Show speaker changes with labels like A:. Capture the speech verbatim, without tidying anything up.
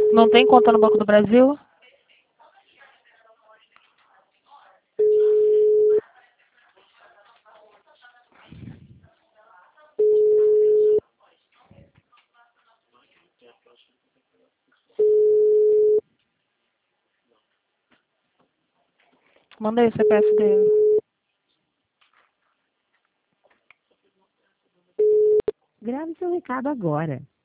A: Não tem conta no Banco do Brasil? Manda aí o C P F dele.
B: Grave seu recado agora.